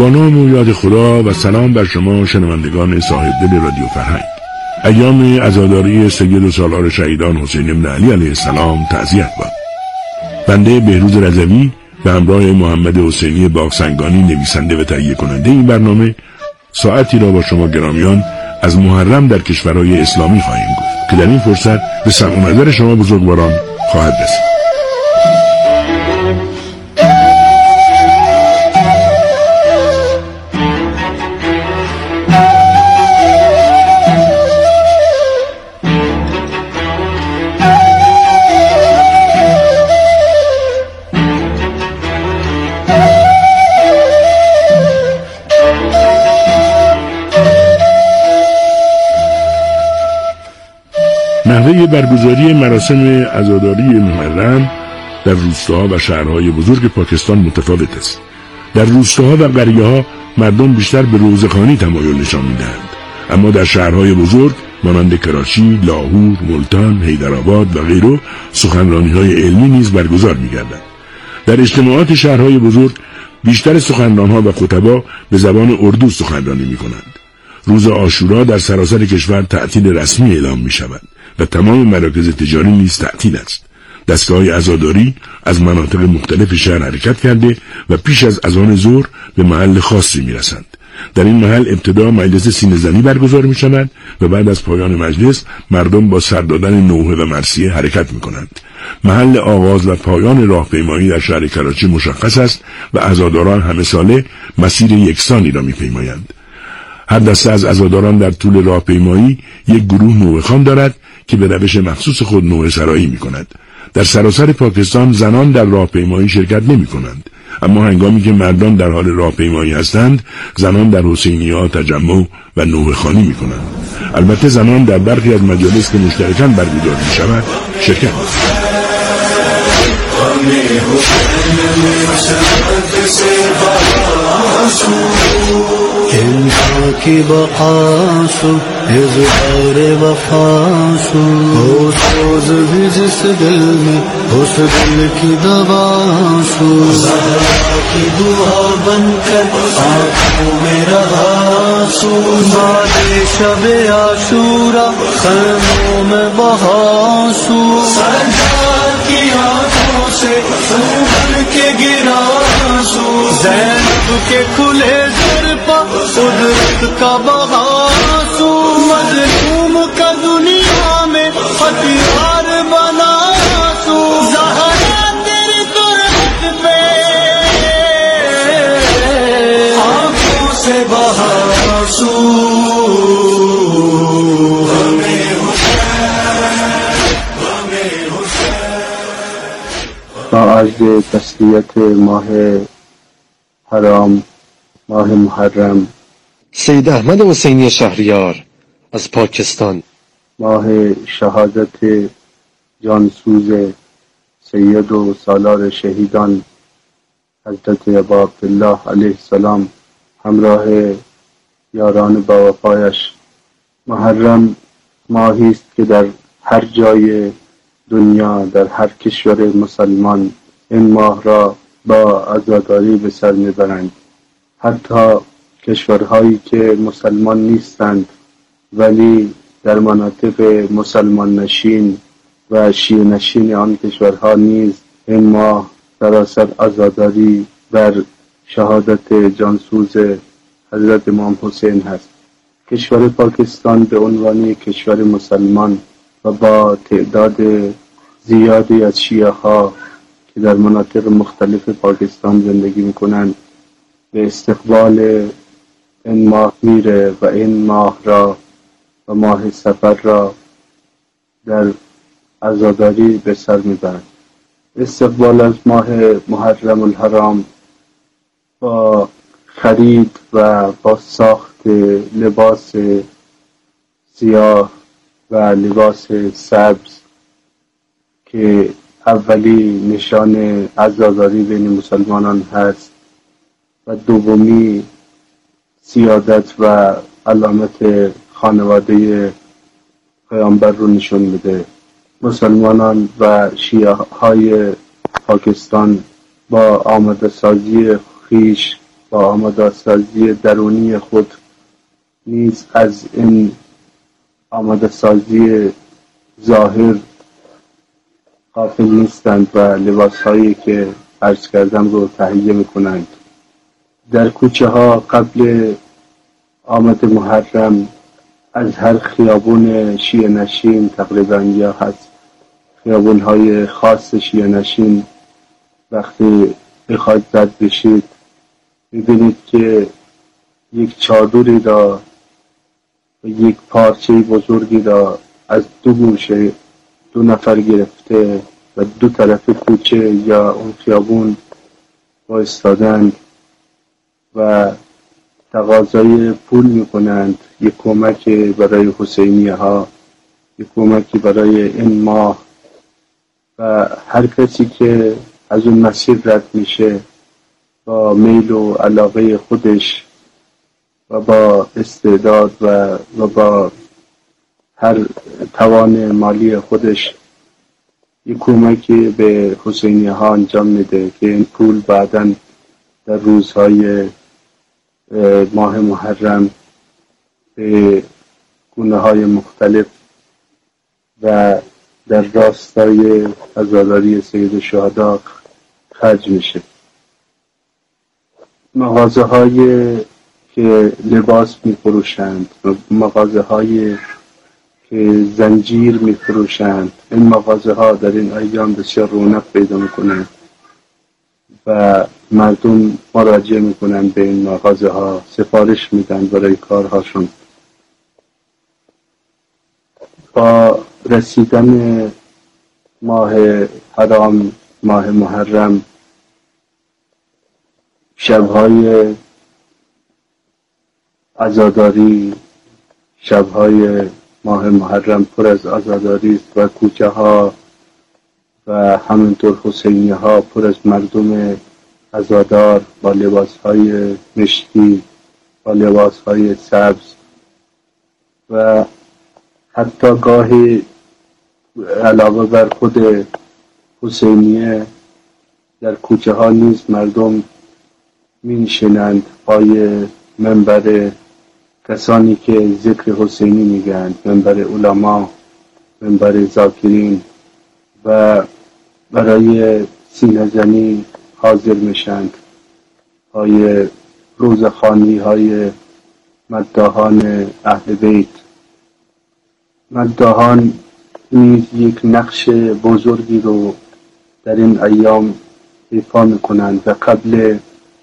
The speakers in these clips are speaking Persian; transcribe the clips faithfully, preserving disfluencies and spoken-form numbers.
با نام و یاد خدا و سلام بر شما شنوندگان صاحب دل رادیو فرهنگ. ایام عزاداری سید و سالار شهیدان حسین بن علی علیه السلام تعزیت باد. بنده بهروز رضوی به همراه محمد حسینی باغسنگانی نویسنده و تهیه کننده این برنامه ساعتی را با شما گرامیان از محرم در کشورهای اسلامی خواهیم گفت که در این فرصت به سمع و نظر شما بزرگواران خواهد رسید. نحوه برگزاری مراسم عزاداری محرم در روستاها و شهرهای بزرگ پاکستان متفاوت است. در روستاها و قریه‌ها مردم بیشتر به روزخوانی تمایل نشان می‌دهند، اما در شهرهای بزرگ مانند کراچی، لاهور، ملتان، حیدرآباد و غیره سخنرانی‌های علمی نیز برگزار می‌گردند. در اجتماعات شهرهای بزرگ بیشتر سخنران‌ها و خطبا به زبان اردو سخنرانی می‌کنند. روز عاشورا در سراسر کشور تعطیل رسمی اعلام می‌شود و تمام مراکز تجاری نیز تعطیل است. دستگاه عزاداری از مناطق مختلف شهر حرکت کرده و پیش از اذان ظهر به محل خاصی میرسند. در این محل ابتدا مجلس سینه زنی برگزار می شود و بعد از پایان مجلس مردم با سر دادن نوحه و مرثیه حرکت می کنند. محل آغاز و پایان راهپیمایی در شهر کراچی مشخص است و عزاداران همه ساله مسیر یکسانی را می پیمایند. هر دسته از عزاداران در طول راهپیمایی یک گروه نوحه خوان دارد که به روش مخصوص خود نوحه سرایی می کند. در سراسر پاکستان زنان در راهپیمایی شرکت نمی کنند، اما هنگامی که مردان در حال راهپیمایی هستند زنان در حسینیه‌ها تجمع و نوحه خوانی می کنند. البته زنان در برخی از مجالس که مشترکاً برگزار می شود شرکت می کنند. इनका की बकासो इज़हार वफासो हो सोज भी जिस दिल में उस दिल की दवासो ज़हरा की दुआ बनकर आँखों में रहासो बादे शबे आशूरा ख़ैमों में बहासो सरदार की आँखों से उभर के गिरासो ज़ैनब के खुले कुदरत का बहासू मज़लूम का दुनिया में हथियार बनासू ज़हरा तेरी तुरत पे आँखों से बहासू हमें आज तस्लीयत माह حرام ماه محرم سید احمد حسینی شهریار از پاکستان، ماه شهادت جانسوز سید و سالار شهیدان حضرت ابا عبدالله علیه السلام همراه یاران با وفایش. محرم ماهی است که در هر جای دنیا، در هر کشور مسلمان این ماه را با عزاداری به سر میبرند. حتی کشورهایی که مسلمان نیستند ولی در مناطق مسلمان نشین و شیعه نشین آن کشورها نیز این ماه سراسر عزاداری بر شهادت جانسوز حضرت امام حسین هست. کشور پاکستان به عنوان کشور مسلمان و با تعداد زیادی از شیعه ها که در مناطق مختلف پاکستان زندگی میکنند به استقبال این ماه میره و این ماه را و ماه سفر را در عزاداری به سر میبرد. استقبال از ماه محرم الحرام با خرید و با ساخت لباس سیاه و لباس سبز که اولی نشان عزاداری بین مسلمانان هست و دومی سیادت و علامت خانواده پیامبر رو نشون میده. مسلمانان و شیعه های پاکستان با آماده سازی خیش با آماده‌سازی درونی خود نیز از این آماده‌سازی ظاهر غافل نیستند و لباسهایی که عرض کردم رو تهیه میکنند. در کوچه ها قبل آمد محرم از هر خیابون شیعه نشین تقریبا یا هست خیابون های خاص شیعه نشین وقتی بخواید زد بشید میبینید که یک چادری را و یک پارچه بزرگی را از دو گوشه دو نفر گرفته و دو طرف کوچه یا اون خیابون بایستادند و تقاضای پول میکنند، یک کمک برای حسینیه ها، یک کمکی برای این ماه و هر کسی که از اون مسیر رد میشه با میل و علاقه خودش و با استعداد و, و با هر توان مالی خودش یک کمکی به حسینیه ها انجام میده که این پول بعداً در روزهای ماه محرم به گونه های مختلف و در راستای عزاداری سید الشهدا خرج میشه. مغازه های که لباس میفروشند، مغازه های که زنجیر میفروشند، این مغازه ها در این ایام بسیار رونق پیدا میکنند و مردم مراجعه میکنن به این مغازه ها، سفارش میدن برای کارهاشون. با رسیدن ماه حرام، ماه محرم، شبهای عزاداری، شبهای ماه محرم پر از عزاداری است و کوچه ها و همینطور حسینیه ها پر از مردم عزادار با لباس های مشکی، با لباس های سبز و حتی گاهی علاوه بر خود حسینیه در کوچه ها نیز مردم می نشینند پای منبر کسانی که ذکر حسینی میگند، منبر علما، منبر ذاکرین و برای سینه زنی حاضر میشند پای روزخوانی های مداحان اهل بیت. مداحان نیز یک نقش بزرگی رو در این ایام ایفا میکنند و قبل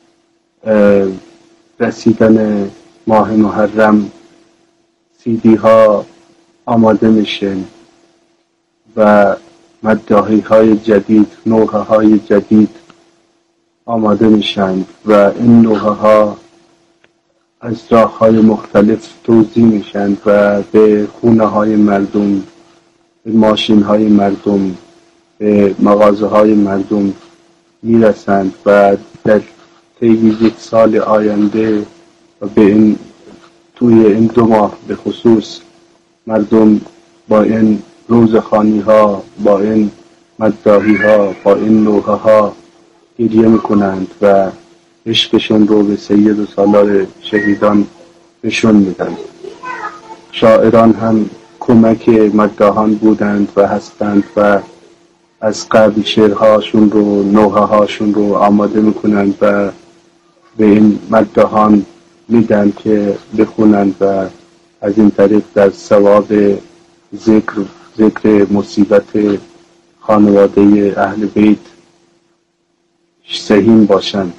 رسیدن ماه محرم سیدی ها آماده میشن و مداحی های جدید، نوحه های جدید آماده میشن و این نوحه ها از راه های مختلف توزیع میشن و به خونه های مردم، به ماشین های مردم، به مغازه های مردم میرسند و در طی یک سال آینده و به این توی این دو ماه به خصوص مردم با این روزخوانی ها، با این مداحی ها، با این نوحه ها گریه میکنند و عشقشون رو به سید و سالار شهیدان نشون میدن. شاعران هم کمک مداحان بودند و هستند و از قبل شعرهاشون رو، نوحه هاشون رو آماده میکنند و به این مداحان میدن که بخونند و از این طریق در ثواب ذکر ذکر مصیبت خانواده اهل بیت سهیم باشند.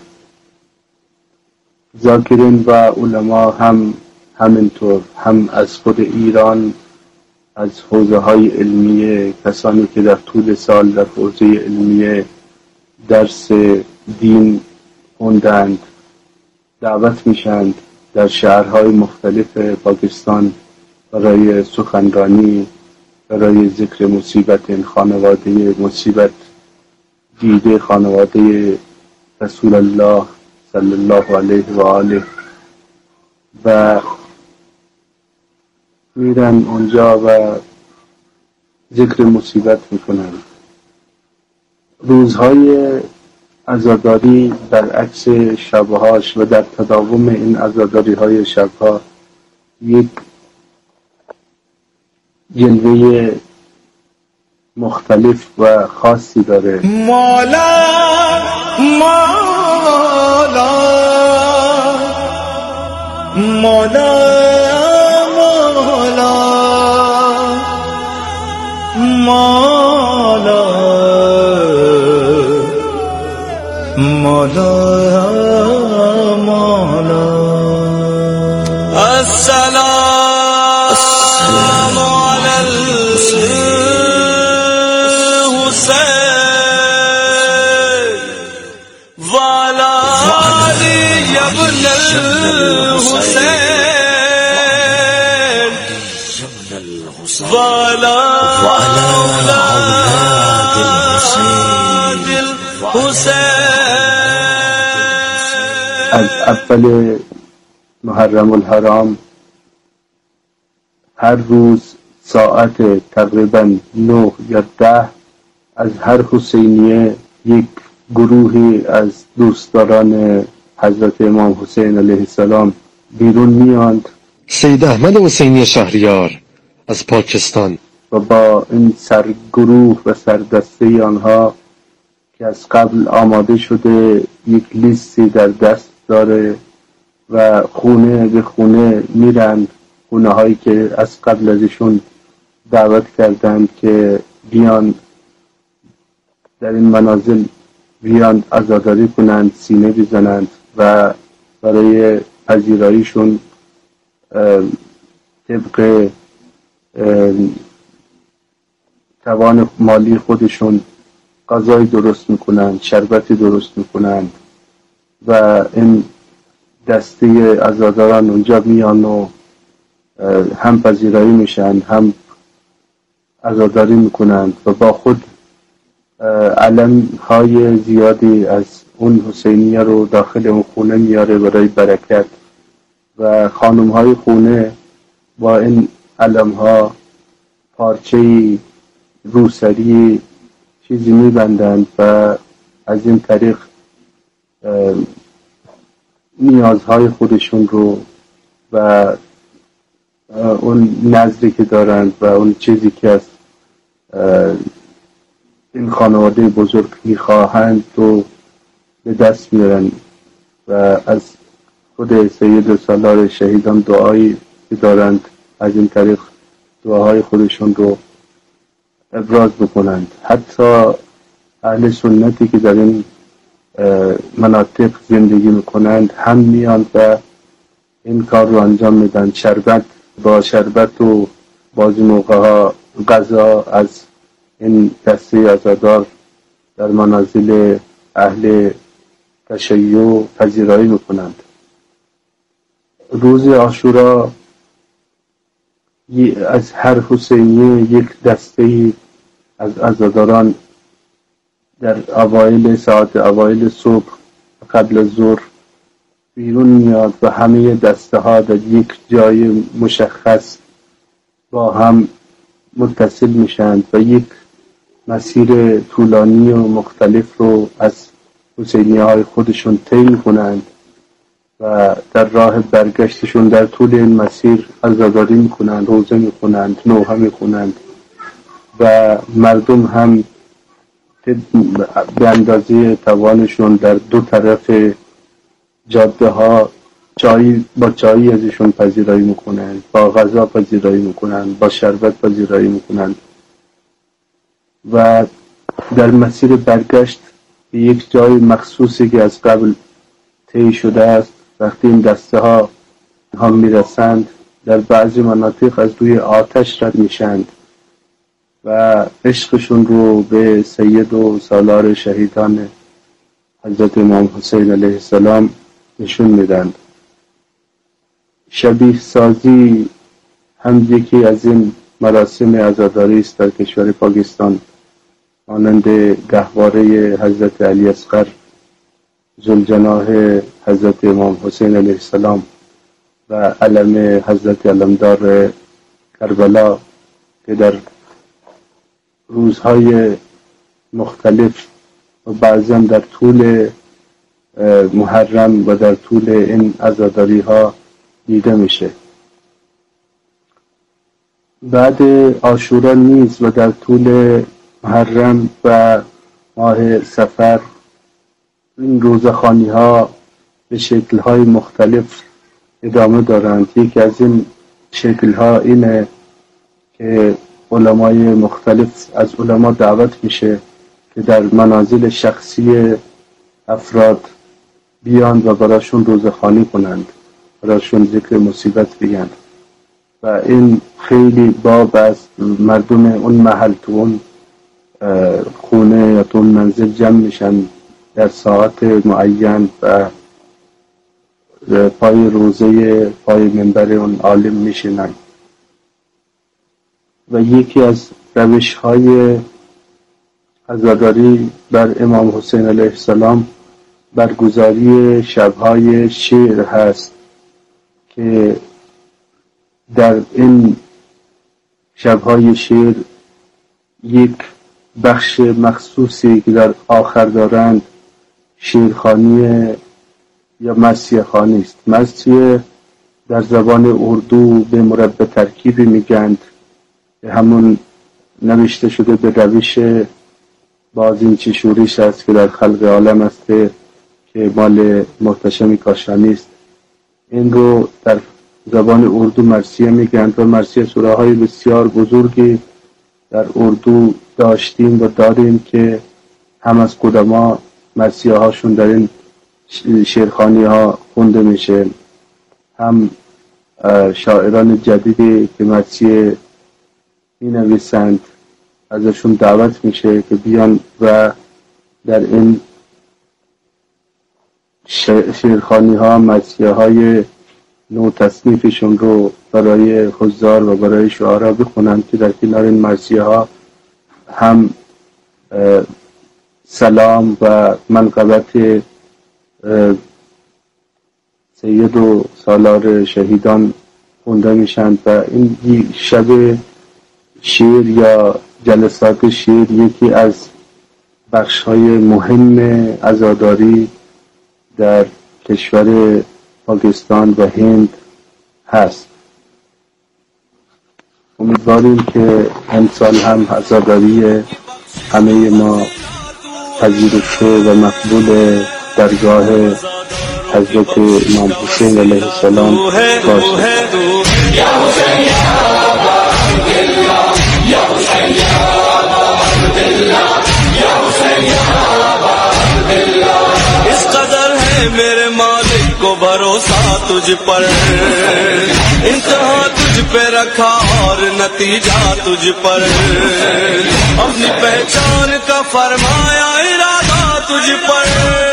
ذاکرین و علما هم همینطور، هم از خود ایران، از حوزه های علمیه، کسانی که در طول سال در حوزه علمیه درس دین خوندند دعوت میشند در شهرهای مختلف پاکستان برای سخنرانی، برای ذکر مصیبت این خانواده، مصیبت دیده خانواده رسول الله صلی الله علیه و آله و میرن اونجا و ذکر مصیبت میکنن. روزهای عزاداری برعکس شبهاش و در تداوم این عزاداری های شبها یک جلوه مختلف و خاصی داره. مولا مولا مولا مولا مولا مولا مولا السلام علی الحسین وعلی علی ابن الحسین وعلی اولاد الحسین. از اول محرم الحرام هر روز ساعت تقریبا نه یا ده از هر حسینیه یک گروهی از دوستداران حضرت امام حسین علیه السلام بیرون میاند. سید احمد حسینی شهریار از پاکستان و با این سرگروه و سردسته آنها که از قبل آماده شده یک لیستی در دست داره و خونه به خونه میرند، خونه هایی که از قبل ازشون دعوت کردند که بیان در این منازل بیان عزاداری کنند، سینه بزنند و برای پذیراییشون طبق توان مالی خودشون غذای درست میکنند، شربتی درست میکنند و این دسته عزاداران اونجا میان و هم پذیرایی میشن هم عزاداری میکنند و با خود علم های زیادی از اون حسینیه رو داخل اون خونه میاره برای برکت و خانم های خونه با این علم ها پارچه روسری چیزی میبندند و از این طریق نیازهای خودشون رو و اون نظری که دارند و اون چیزی که از این خانواده بزرگ میخواهند رو به دست میارن و از خود سید سالار شهیدان دعایی که دارند از این طریق دعاهای خودشون رو ابراز بکنند. حتی اهل سنتی که در این مناطق زندگی میکنند هم میان و این کار رو انجام میدن. شربت با شربت و بعضی موقع ها غذا از این دسته عزادار در منازل اهل تشیع پذیرایی میکنند. روز عاشورا از هر حسینیه یک دسته از عزاداران در اوایل ساعت اوایل صبح قبل از ظهر بیرون میاد و همه دسته ها در یک جای مشخص با هم متصل میشند و یک مسیر طولانی و مختلف رو از حسینیه های خودشون طی میکنند و در راه برگشتشون در طول این مسیر عزاداری میکنند، روزه میکنند، نوحه میکنند و مردم هم به اندازه توانشون در دو طرف جاده ها چای با چایی ازشون پذیرایی میکنند، با غذا پذیرایی میکنند، با شربت پذیرایی میکنند و در مسیر برگشت به یک جای مخصوصی که از قبل طی شده است وقتی این دسته ها هم میرسند در بعضی مناطق از روی آتش رد میشند و عشقشون رو به سید و سالار شهیدان حضرت امام حسین علیه السلام نشون میدن. شبیه سازی هم یکی از این مراسم عزاداری است در کشور پاکستان، مانند گهواره حضرت علی اصغر ذوالجناح حضرت امام حسین علیه السلام و علم حضرت علمدار کربلا که در روزهای مختلف و بعضا در طول محرم و در طول این عزاداری ها دیده میشه. بعد عاشورا نیز و در طول محرم و ماه صفر این روزخوانی ها به شکل های مختلف ادامه دارند. یکی از این شکل ها اینه که علمای مختلف از علما دعوت میشه که در منازل شخصی افراد بیان و براشون روزخوانی کنند، براشون ذکر مصیبت بگن و این خیلی باب از مردم اون محل تو اون خونه یا تو اون منزل جمع میشن در ساعت معین و پای روزه پای منبر اون عالم میشنن. و یکی از روش های عزاداری بر امام حسین علیه السلام برگزاری شبهای شعر هست که در این شبهای شعر یک بخش مخصوصی که در آخر دارند شعرخوانی یا مرثیه خوانی است. مرثیه در زبان اردو به مربع ترکیبی میگند که همون نوشته شده به روش بازینچی شوریش است که در خلق عالم است که مال محتشم کاشانی است. این رو در زبان اردو مرثیه میگند و مرثیه سوره های بسیار بزرگی در اردو داشتیم و داریم که هم از قدما مرثیه هاشون در این شعرخوانی ها خونده میشه، هم شاعران جدیدی که مرثیه می نویسند ازشون دعوت میشه که بیان و در این شعرخوانی ها مرثیه های نو تصنیفشون رو برای حضار و برای شعرا بخونند که در کنار این مرثیه ها هم سلام و منقبت سید و سالار شهیدان خونده میشند و این شب شعر یا جلسات شعر یکی از بخش‌های مهم عزاداری در کشور پاکستان و هند هست. امیدواریم که امسال هم عزاداری همه ما پذیرفته و مقبول درگاه حضرت امام حسین علیه السلام باشه. इस कदर है मेरे मालिक को भरोसा तुझ पर, इंतहा तुझ पे रखा और नतीजा तुझ पर, अपनी पहचान का फरमाया इरादा तुझ पर,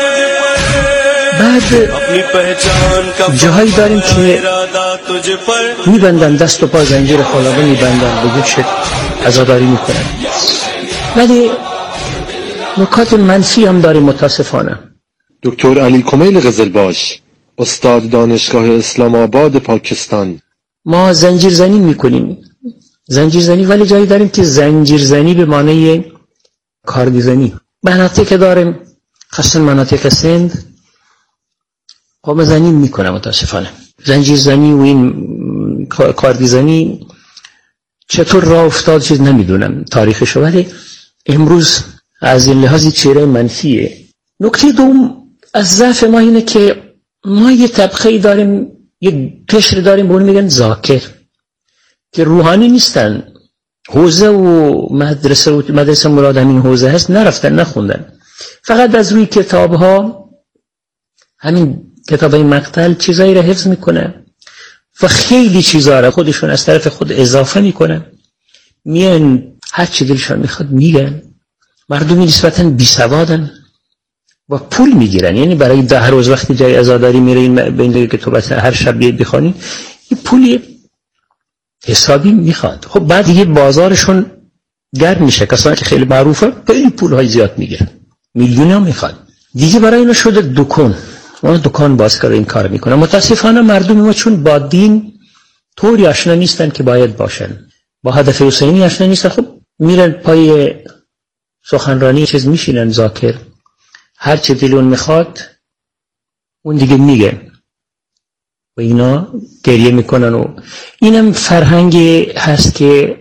بعد جاهایی داریم که میبندن دست و پا زنجیر خالقه میبندن به یک شکل عزاداری میکنن، ولی نکات منفی هم داریم متاسفانه. دکتر علی کمیل قزلباش، استاد دانشگاه اسلام آباد پاکستان: ما زنجیر زنی میکنیم، زنجیر زنی، ولی جایی داریم که زنجیر زنی به معنی کاردی زنی. مناطق که داریم خاصا مناطق سند قوم زنی میکنه متاسفانه. زنجیر زنی و این کاردی زنی چطور راه افتاد چیز نمیدونم تاریخشو، ولی امروز از این لحاظی چهره منفیه. نکته دوم از ضعف ما اینه که ما یه طبقه داریم، یه قشر داریم به اون میگن ذاکر، که روحانی نیستن، حوزه و مدرسه و مدرسه مراد همین حوزه هست، نرفتن نخوندن، فقط از روی کتاب ها همین کتاب این مقتل چیزایی را حفظ میکنن و خیلی چیزا را خودشون از طرف خود اضافه میکنن، میان هر چی دلشان میخواد میگن. مردمی نسبتاً بیسوادن و پول میگیرن، یعنی برای ده روز وقتی جای عزاداری میرین به این که تو بس هر شب بیاید بخوانین، این پولی حسابی میخواد. خب بعد یه بازارشون گرم میشه، کسانی که خیلی معروفه خیلی پول های زیاد میگیرن، میلیون هم میخواد دیگه. برای اینا شده دکان، اون دکان باز کرده این کار میکنه. متاسفانه مردم ما چون با دین طوری آشنا نیستن که باید باشن، با هدف حسینی آشنا نیستن، خب میرن پای سخنرانی چیز میشینن ذاکر، هر چه دلون میخواد اون دیگه میگه و اینا گریه میکنن و اینم فرهنگی هست که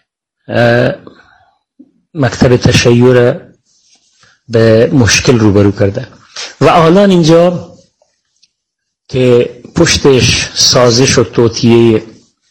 مکتب تشیع به مشکل روبرو کرده و الان اینجا که پشتش سازش و توطیه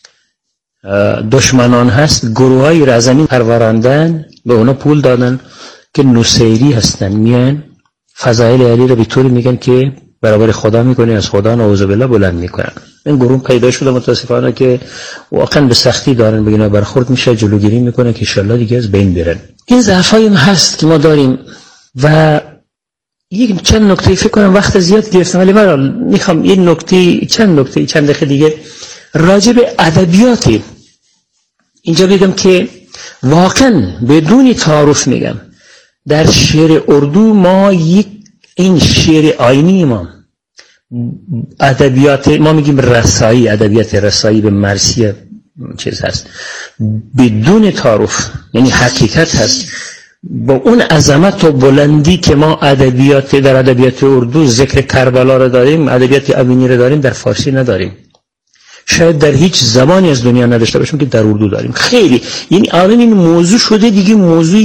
دشمنان هست، گروه های را از زمین پروراندن، به اونا پول دادن که نصیری هستن، میان فضائل علی را به طوری میگن که برابر خدا میکنه، از خدا نعوذ بالله بلند میکنن. این گروه پیدا شده متاسفانه که واقعا به سختی دارن بگینا برخورد میشه، جلوگیری میکنه که انشالله دیگه از بین برن. این ضعفایی هست که ما داریم و یک چند نکته فکر کنم وقت زیاد گرفتم، ولی من میخوام این نکته چند نکته چند دقیقه دیگه راجع به ادبیات اینجا بگم که واقعا بدون تعارف میگم در شعر اردو ما یک این شعر آینی ما ادبیات ما میگیم رسایی، ادبیات رسایی به مرثیه چیز هست بدون تعارف، یعنی حقیقت هست با اون عظمت و بلندی که ما ادبیات در ادبیات اردو ذکر کربلا را داریم، ادبیات ابینی را داریم، در فارسی نداریم، شاید در هیچ زمانی از دنیا نداشته باشیم که در اردو داریم. خیلی یعنی الان این موضوع شده دیگه موضوع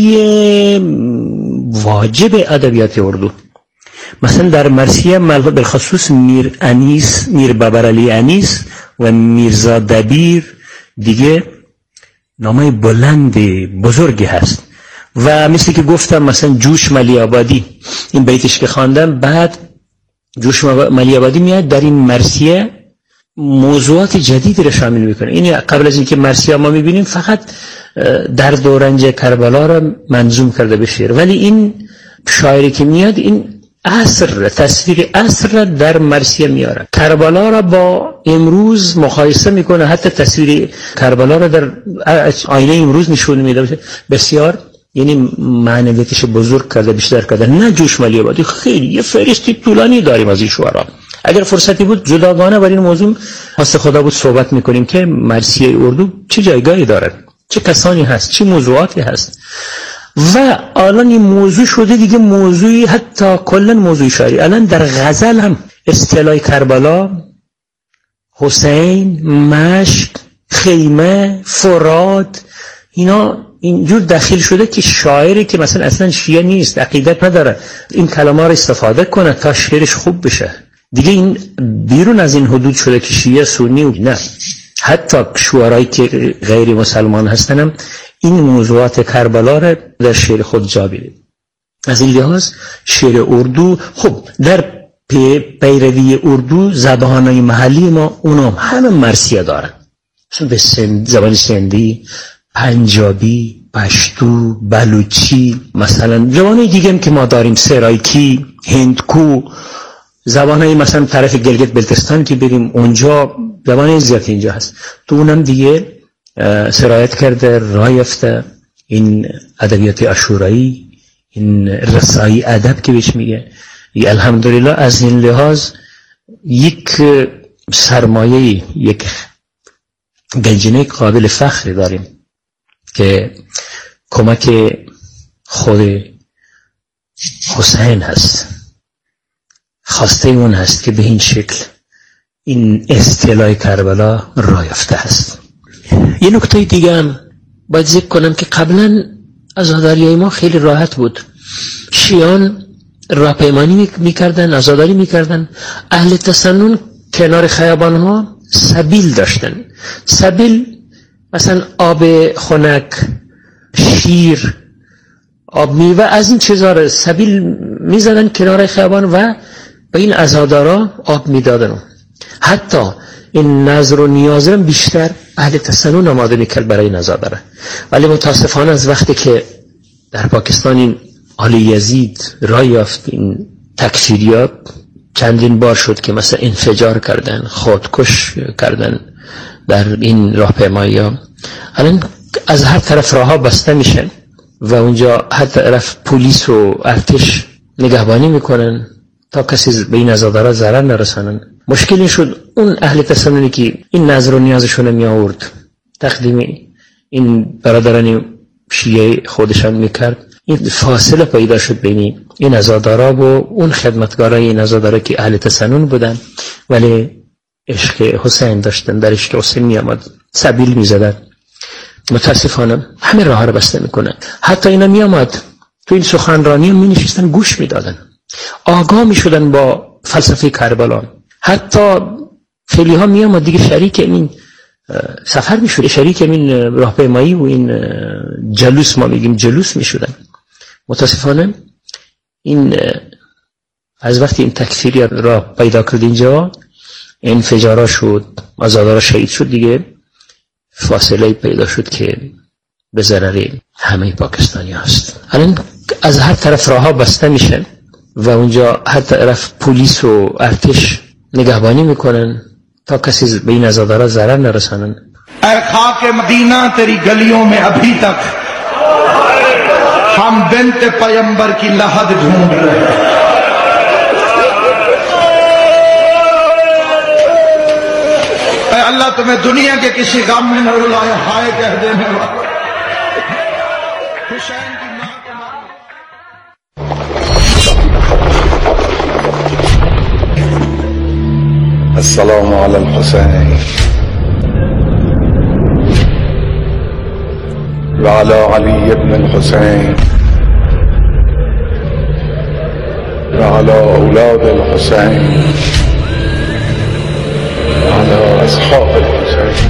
واجب ادبیات اردو. مثلا در مرثیه بالخصوص میر انیس، میر بابرعلی انیس و میرزا دبیر دیگه نامه بلند بزرگی هست و مثل که گفتم مثلا جوش ملی آبادی این بیتش که خواندم، بعد جوش ملی آبادی میاد در این مرثیه موضوعات جدید را شامل میکنه. این قبل از اینکه مرثیه ما میبینیم فقط درد و رنج کربلا را منظوم کرده به شعر، ولی این شاعری که میاد این عصر تصویر عصر را در مرثیه میاره، کربلا را با امروز مقایسه میکنه، حتی تصویر کربلا را در آینه امروز نشون میده. بسیار یعنی معنویتش بزرگ کرده، بیشتر کرده. نه جوش ملی آبادی خیلی یه فهرستی طولانی داریم از این شعرا، اگر فرصتی بود جداگانه بر این موضوع خواست خدا بود صحبت میکنیم که مرثیه اردو چه جایگاهی داره، چه کسانی هست، چه موضوعاتی هست. و الان این موضوع شده دیگه موضوعی حتی کلا موضوع شعری. الان در غزل هم اصطلاح کربلا، حسین، مشک، خیمه، فرات اینا اینجور داخل شده که شاعری که مثلا اصلا شیعه نیست، عقیدت نداره، این کلمات رو استفاده کنه تا شعرش خوب بشه. دیگه این بیرون از این حدود شده که شیعه سنی و نه، حتی شعرایی که غیر مسلمان هستن این موضوعات کربلا را در شعر خود جا بیاره. از این لحاظ شعر اردو خب در پی پیروی اردو زبانهای محلی ما اونا همه مرثیه دارن، مثلا به سند، زبان سندی، پنجابی، پشتو، بلوچی، مثلا زبانهای دیگه هم که ما داریم، سرایکی، هندکو، زبانهای مثلا طرف گلگت بلتستان که بریم اونجا زبانهای زیادی اینجا هست. تو اونم دیگه سرایت کرده، راه یافته این ادبیات عاشورایی، این رسایی ادب که بهش میگه. الحمدلله از این لحاظ یک سرمایه، یک گنجینه قابل فخر داریم که کمک خود حسین هست، خواسته اون هست که به این شکل این اصطلاح کربلا راه یافته هست. یه نکته دیگه هم باید ذکر کنم که قبلا عزاداریای ما خیلی راحت بود. شیعان راهپیمانی میکردن، عزاداری میکردن. اهل تسنن کنار خیابان ها سبیل داشتن. سبیل مثلا آب خنک، شیر، آب میوه، از این چیزا رو سبیل میزدن کنار خیابان و به این عزادارا آب میدادن. حتی این نظر و نیاز هم بیشتر اهل تسنن آماده میکرد برای عزاداره. ولی متاسفانه از وقتی که در پاکستان این آل یزید راه یافت، این تکفیریات چندین بار شد که مثلا انفجار کردن، خودکش کردن در این راهپیمایی ها. الان از هر طرف راه ها بسته میشن و اونجا هر طرف پلیس و ارتش نگهبانی میکنن تا کسی به این عزادارا ضرر نرسانن. مشکل این شد اون اهل تسننی که این نظر و نیازشون می آورد تقدیم این برادران شیعه خودشان میکرد، این فاصله پیدا شد بین این عزادارا و اون خدمتگارای این عزادارا که اهل تسنن بودن ولی عشق حسین داشتن، در عشق حسین می آمد سبیل می زدن. متاسفانه همه راه رو بسته میکنن. حتی اینا می آمد تو این سخنرانی هم می نشستن گوش می دادن، آگاه می شدن با فلسفه کربلا. حتی خیلی ها می آمد دیگه شریک این سفر می شد، شریک این راهپیمایی و این جلوس، ما میگیم جلوس می شدن. متاسفانه این از وقتی این تکفیری را پیدا کرد اینجا، انفجارا شد، عزادارا شهید شد، دیگه فاصله پیدا شد که به ضرر همه پاکستانی هست. الان از هر طرف راه ها بسته میشن و اونجا هر طرف پلیس و ارتش نگهبانی میکنن تا کسی به این عزادارا ضرر نرسانن. اے خاک مدینہ تیری گلیوں میں ابھی تک ہم بنت پیمبر کی لحد ڈھونڈ رہے ہیں. اے اللہ تمہیں دنیا کے کسی غم میں نہ رلائے، ہائے کہہ دینے والا حسین کی ماں کے نام. السلام علی الحسین وعلى علي بن الحسين وعلى أولاد الحسين وعلى أصحاب الحسين.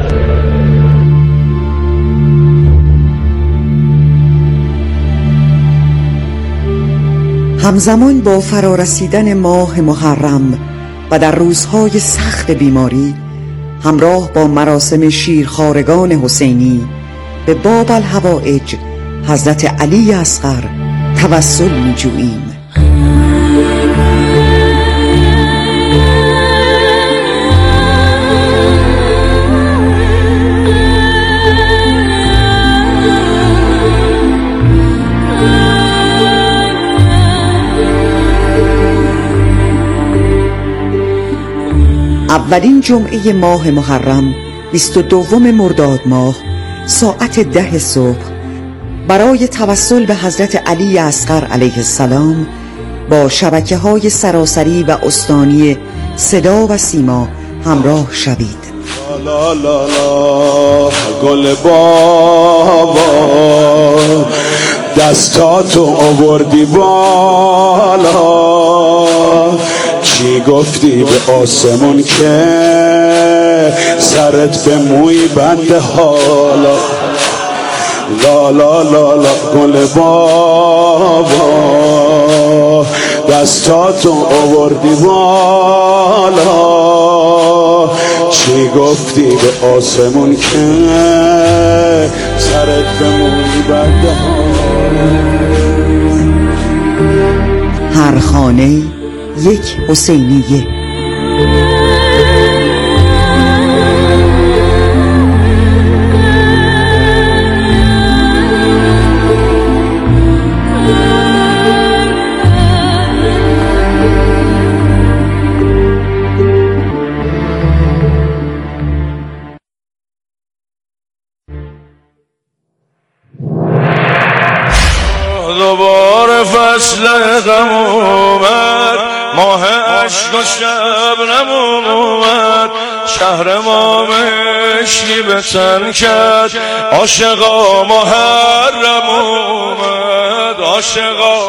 همزمان با فرارسیدن ماه محرم و در روزهای سخت بیماری، همراه با مراسم شیرخوارگان حسینی به باب الحوائج حضرت علی اصغر توسل می جوییم. اولین جمعه ماه محرم، بیست و دوم مرداد ماه، ساعت ده صبح، برای توسل به حضرت علی اصغر علیه السلام با شبکه های سراسری و استانی صدا و سیما همراه شوید. لا لا لا گل بابا دستاتو آوردی بالا، چی گفتی به آسمون که سرت به موی بنده حالا. لا لا لا لا گل بابا دستاتو آوردی بالا، چی گفتی به آسمون که سرت به موی بنده حالا. هر خانه یک حسینیه. دوباره فصل غم اومد، ماه عشق و شبنم اومد، شهر ما مشکی به تن کرد، عاشقا محرم اومد، عاشقا.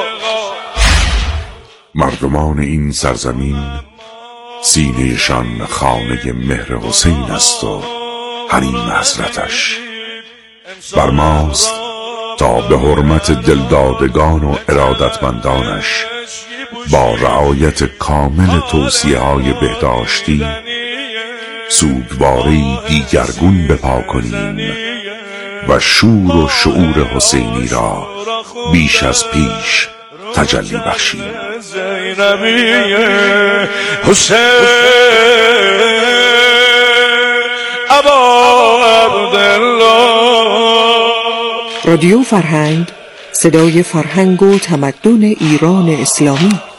مردمان این سرزمین سینه‌شان خانه مهر حسین است و حریم حضرتش. بر ماست تا به حرمت دلدادگان و ارادتمندانش با رعایت کامل توصیه های بهداشتی سوگواری دیگرگون بپا کنیم و شور و شعور حسینی را بیش از پیش تجلی بخشیم. حسین ابا عبدالله. رادیو فرهنگ، صدای فرهنگ و تمدن ایران اسلامی.